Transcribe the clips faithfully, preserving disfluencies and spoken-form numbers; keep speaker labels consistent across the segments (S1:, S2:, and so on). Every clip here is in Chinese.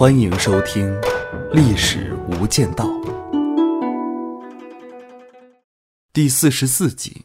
S1: 欢迎收听《历史无间道》第四十四集。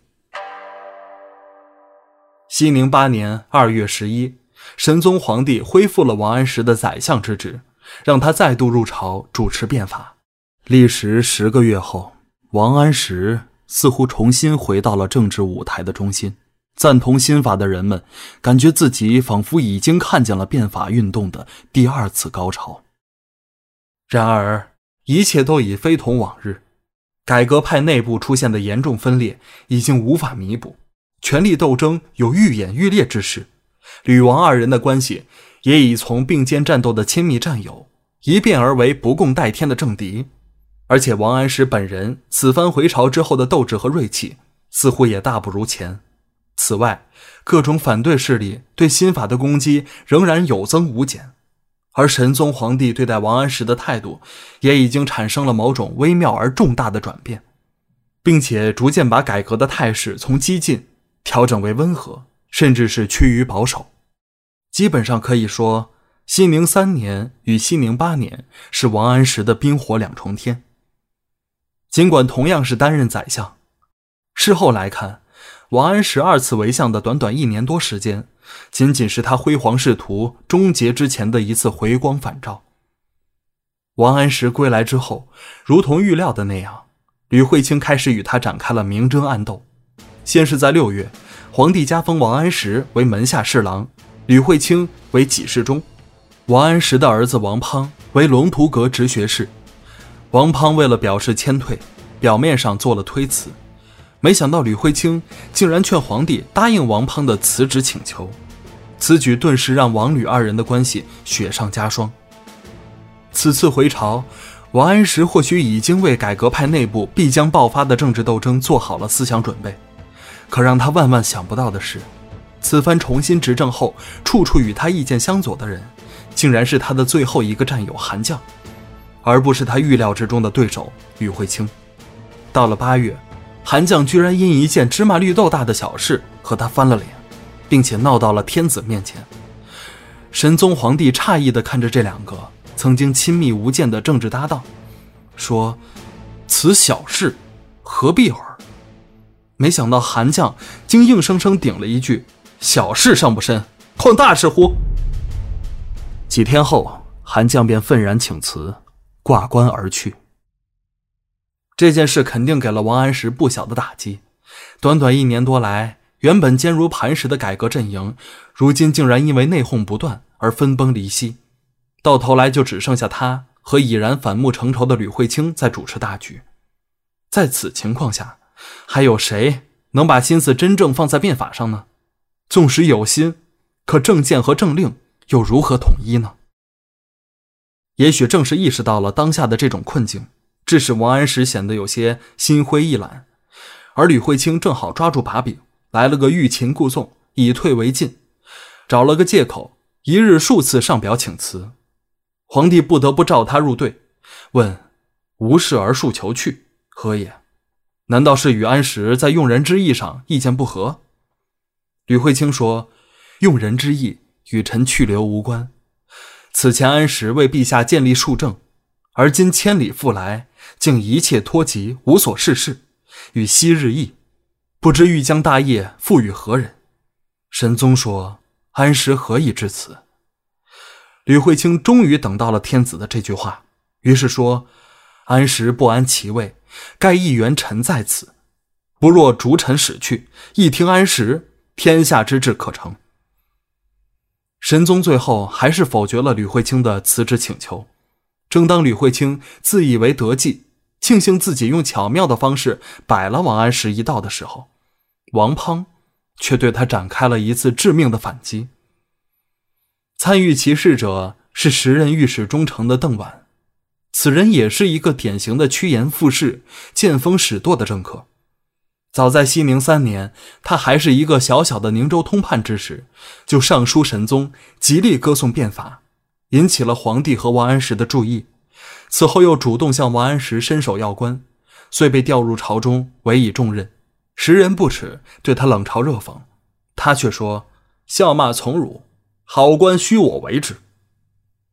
S1: 熙宁八年二月十一，神宗皇帝恢复了王安石的宰相之职，让他再度入朝主持变法。历时十个月后，王安石似乎重新回到了政治舞台的中心。赞同新法的人们感觉自己仿佛已经看见了变法运动的第二次高潮。然而一切都已非同往日，改革派内部出现的严重分裂已经无法弥补，权力斗争有愈演愈烈之势，吕王二人的关系也已从并肩战斗的亲密战友一变而为不共戴天的政敌。而且王安石本人此番回朝之后的斗志和锐气似乎也大不如前。此外，各种反对势力对新法的攻击仍然有增无减，而神宗皇帝对待王安石的态度也已经产生了某种微妙而重大的转变，并且逐渐把改革的态势从激进调整为温和，甚至是趋于保守。基本上可以说，熙宁三年与熙宁八年是王安石的冰火两重天。尽管同样是担任宰相，事后来看，王安石二次为相的短短一年多时间，仅仅是他辉煌仕途终结之前的一次回光返照。王安石归来之后，如同预料的那样，吕惠卿开始与他展开了明争暗斗。先是在六月，皇帝加封王安石为门下侍郎，吕惠卿为给事中，王安石的儿子王滂为龙图阁直学士。王滂为了表示谦退，表面上做了推辞，没想到吕惠卿竟然劝皇帝答应王滂的辞职请求，此举顿时让王吕二人的关系雪上加霜。此次回朝，王安石或许已经为改革派内部必将爆发的政治斗争做好了思想准备，可让他万万想不到的是，此番重新执政后，处处与他意见相左的人，竟然是他的最后一个战友韩绛，而不是他预料之中的对手吕惠卿。到了八月，韩绛居然因一件芝麻绿豆大的小事和他翻了脸，并且闹到了天子面前。神宗皇帝诧异地看着这两个曾经亲密无间的政治搭档，说：“此小事何必尔？”没想到韩绛竟硬生生顶了一句：“小事尚不甚，况大事乎？”几天后，韩绛便愤然请辞，挂冠而去。这件事肯定给了王安石不小的打击。短短一年多来，原本坚如磐石的改革阵营，如今竟然因为内讧不断而分崩离析，到头来就只剩下他和已然反目成仇的吕惠卿在主持大局。在此情况下，还有谁能把心思真正放在变法上呢？纵使有心，可政见和政令又如何统一呢？也许正是意识到了当下的这种困境，致使王安石显得有些心灰意懒，而吕惠卿正好抓住把柄，来了个欲擒故纵，以退为进，找了个借口，一日数次上表请辞。皇帝不得不召他入对，问：“无事而诉求去，何也？难道是与安石在用人之义上意见不合？”吕惠卿说：“用人之义与臣去留无关。此前安石为陛下建立庶政，而今千里复来，竟一切脱籍，无所事事，与昔日异，不知欲将大业付与何人？”神宗说：“安石何以至此？”吕惠卿终于等到了天子的这句话，于是说：“安石不安其位，盖一员臣在此，不若逐臣使去，一听安石，天下之治可成。”神宗最后还是否决了吕惠卿的辞职请求。正当吕惠卿自以为得计，庆幸自己用巧妙的方式摆了王安石一道的时候，王滂却对他展开了一次致命的反击。参与其事者是时任御史中丞的邓琬，此人也是一个典型的趋炎附势、见风使舵的政客。早在熙宁三年，他还是一个小小的宁州通判之时，就上书神宗，极力歌颂变法，引起了皇帝和王安石的注意。此后又主动向王安石伸手要官，遂被调入朝中，委以重任。时人不耻，对他冷嘲热讽，他却说：“笑骂从辱，好官须我为之。”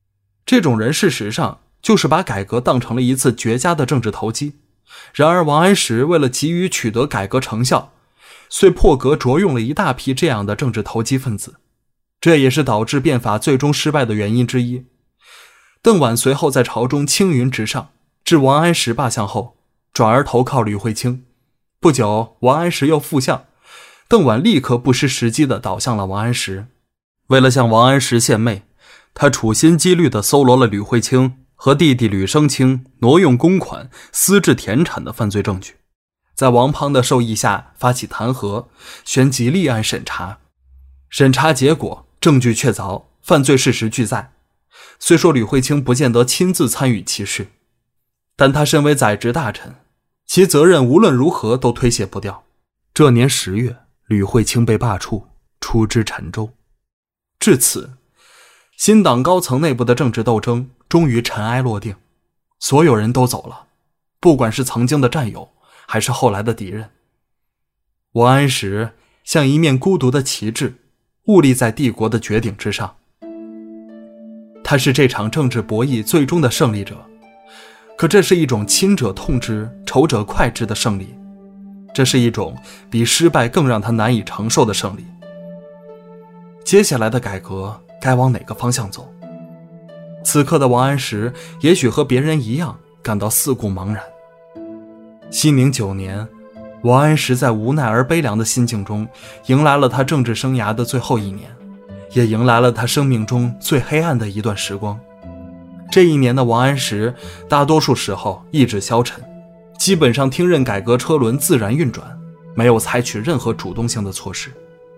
S1: 这种人事实上就是把改革当成了一次绝佳的政治投机。然而王安石为了急于取得改革成效，遂破格着用了一大批这样的政治投机分子，这也是导致变法最终失败的原因之一。邓琬随后在朝中青云直上，至王安石罢相后，转而投靠吕惠卿。不久，王安石又复相，邓琬立刻不失时机地倒向了王安石。为了向王安石献媚，他处心积虑地搜罗了吕惠卿和弟弟吕生卿挪用公款、私置田产的犯罪证据，在王滂的授意下发起弹劾，旋即立案审查。审查结果证据确凿，犯罪事实俱在。虽说吕惠卿不见得亲自参与其事，但他身为宰执大臣，其责任无论如何都推卸不掉。这年十月，吕惠卿被罢黜，出知陈州。至此，新党高层内部的政治斗争终于尘埃落定，所有人都走了，不管是曾经的战友，还是后来的敌人。王安石像一面孤独的旗帜，兀立在帝国的绝顶之上。他是这场政治博弈最终的胜利者，可这是一种亲者痛之，仇者快之的胜利，这是一种比失败更让他难以承受的胜利。接下来的改革该往哪个方向走？此刻的王安石也许和别人一样感到四顾茫然。熙宁九年，王安石在无奈而悲凉的心境中迎来了他政治生涯的最后一年，也迎来了他生命中最黑暗的一段时光。这一年的王安石大多数时候意志消沉，基本上听任改革车轮自然运转，没有采取任何主动性的措施。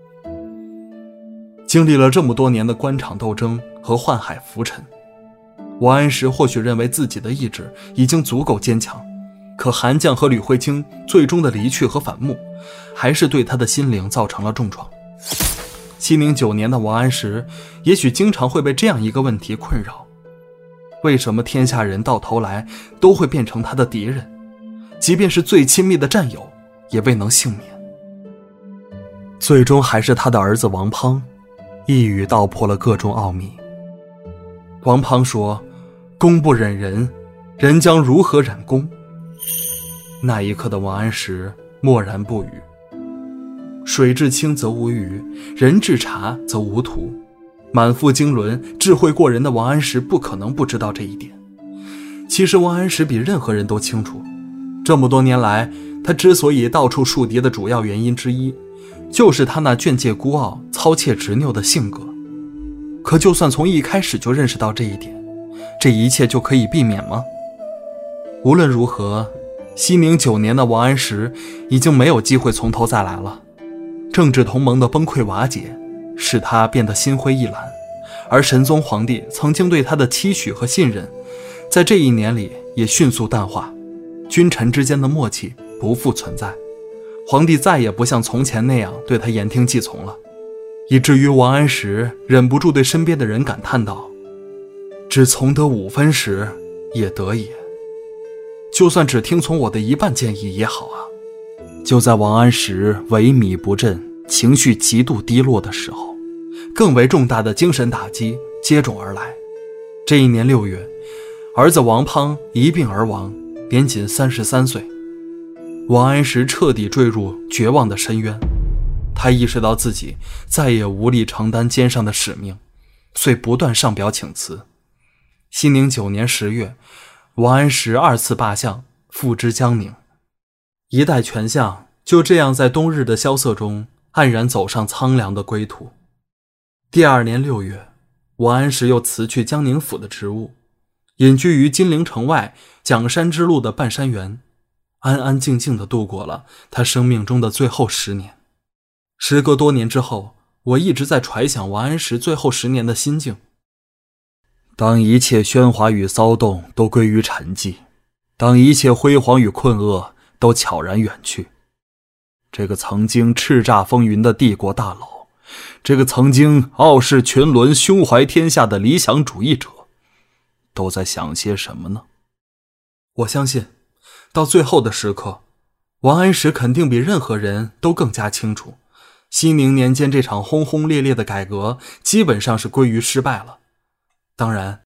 S1: 经历了这么多年的官场斗争和宦海浮沉，王安石或许认为自己的意志已经足够坚强，可韩绛和吕惠卿最终的离去和反目，还是对他的心灵造成了重创。熙宁九年的王安石也许经常会被这样一个问题困扰：为什么天下人到头来都会变成他的敌人？即便是最亲密的战友，也未能幸免。最终还是他的儿子王滂一语道破了各种奥秘。王滂说：公不忍人，人将如何忍公？那一刻的王安石默然不语。水至清则无鱼，人至察则无徒。满腹经纶、智慧过人的王安石不可能不知道这一点。其实王安石比任何人都清楚，这么多年来他之所以到处树敌的主要原因之一，就是他那眷介孤傲、操切执拗的性格。可就算从一开始就认识到这一点，这一切就可以避免吗？无论如何，熙宁九年的王安石已经没有机会从头再来了。政治同盟的崩溃瓦解，使他变得心灰意懒，而神宗皇帝曾经对他的期许和信任，在这一年里也迅速淡化，君臣之间的默契不复存在。皇帝再也不像从前那样对他言听计从了，以至于王安石忍不住对身边的人感叹道：只从得五分时，也得也。就算只听从我的一半建议也好啊。就在王安石萎靡不振、情绪极度低落的时候，更为重大的精神打击接踵而来。这一年六月，儿子王滂一病而亡，年仅三十三岁。王安石彻底坠入绝望的深渊，他意识到自己再也无力承担肩上的使命，遂不断上表请辞。熙宁九年十月，王安石二次罢相，复之江宁。一代权相就这样在冬日的萧瑟中黯然走上苍凉的归途。第二年六月，王安石又辞去江宁府的职务，隐居于金陵城外蒋山之路的半山园，安安静静地度过了他生命中的最后十年。时隔多年之后，我一直在揣想王安石最后十年的心境。当一切喧哗与骚动都归于沉寂，当一切辉煌与困厄都悄然远去，这个曾经叱咤风云的帝国大佬，这个曾经傲视群伦、胸怀天下的理想主义者，都在想些什么呢？我相信到最后的时刻，王安石肯定比任何人都更加清楚，熙宁年间这场轰轰烈烈的改革基本上是归于失败了。当然，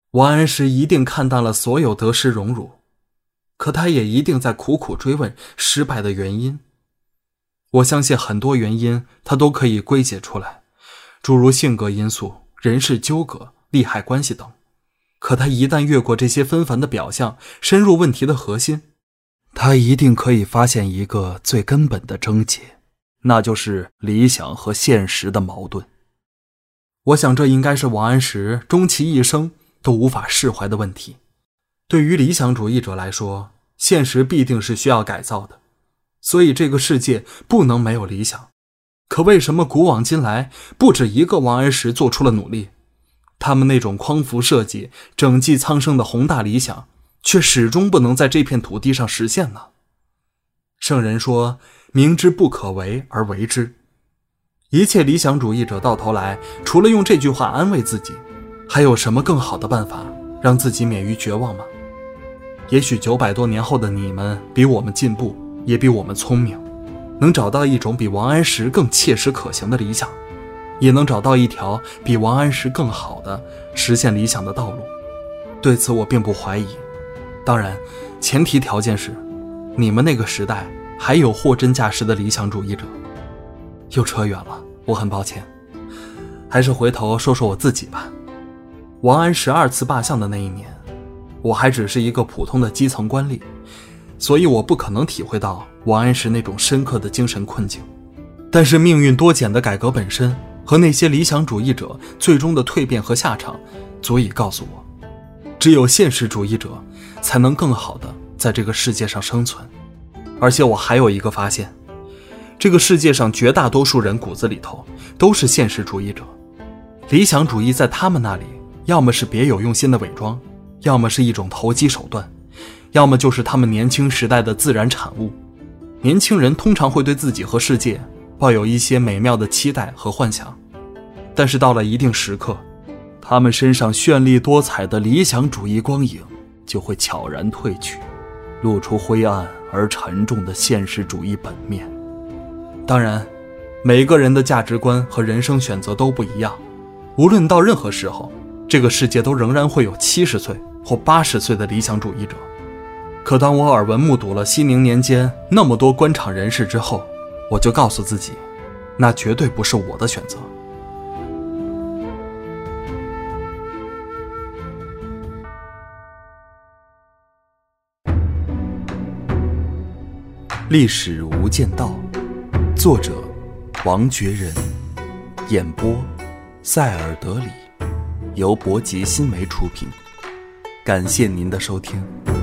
S1: 王安石一定看淡了所有得失荣辱，可他也一定在苦苦追问失败的原因。我相信很多原因他都可以归结出来，诸如性格因素、人事纠葛、利害关系等。可他一旦越过这些纷繁的表象，深入问题的核心，他一定可以发现一个最根本的症结，那就是理想和现实的矛盾。我想这应该是王安石终其一生都无法释怀的问题。对于理想主义者来说，现实必定是需要改造的，所以这个世界不能没有理想。可为什么古往今来不止一个王安石做出了努力，他们那种匡扶社稷、拯济苍生的宏大理想却始终不能在这片土地上实现呢？圣人说，明知不可为而为之。一切理想主义者到头来，除了用这句话安慰自己，还有什么更好的办法让自己免于绝望吗？也许九百多年后的你们比我们进步，也比我们聪明，能找到一种比王安石更切实可行的理想，也能找到一条比王安石更好的实现理想的道路。对此我并不怀疑，当然前提条件是你们那个时代还有货真价实的理想主义者。又扯远了，我很抱歉，还是回头说说我自己吧。王安石二次罢相的那一年，我还只是一个普通的基层官吏，所以我不可能体会到王安石那种深刻的精神困境。但是命运多舛的改革本身和那些理想主义者最终的蜕变和下场，足以告诉我，只有现实主义者才能更好的在这个世界上生存。而且我还有一个发现，这个世界上绝大多数人骨子里头都是现实主义者，理想主义在他们那里要么是别有用心的伪装，要么是一种投机手段，要么就是他们年轻时代的自然产物。年轻人通常会对自己和世界抱有一些美妙的期待和幻想，但是到了一定时刻，他们身上绚丽多彩的理想主义光影就会悄然褪去，露出灰暗而沉重的现实主义本面。当然，每个人的价值观和人生选择都不一样，无论到任何时候，这个世界都仍然会有七十岁或八十岁的理想主义者。可当我耳闻目睹了熙宁年间那么多官场人士之后，我就告诉自己，那绝对不是我的选择。历史无间道，作者王觉仁，演播塞尔德里，由博吉新媒出品。感谢您的收听。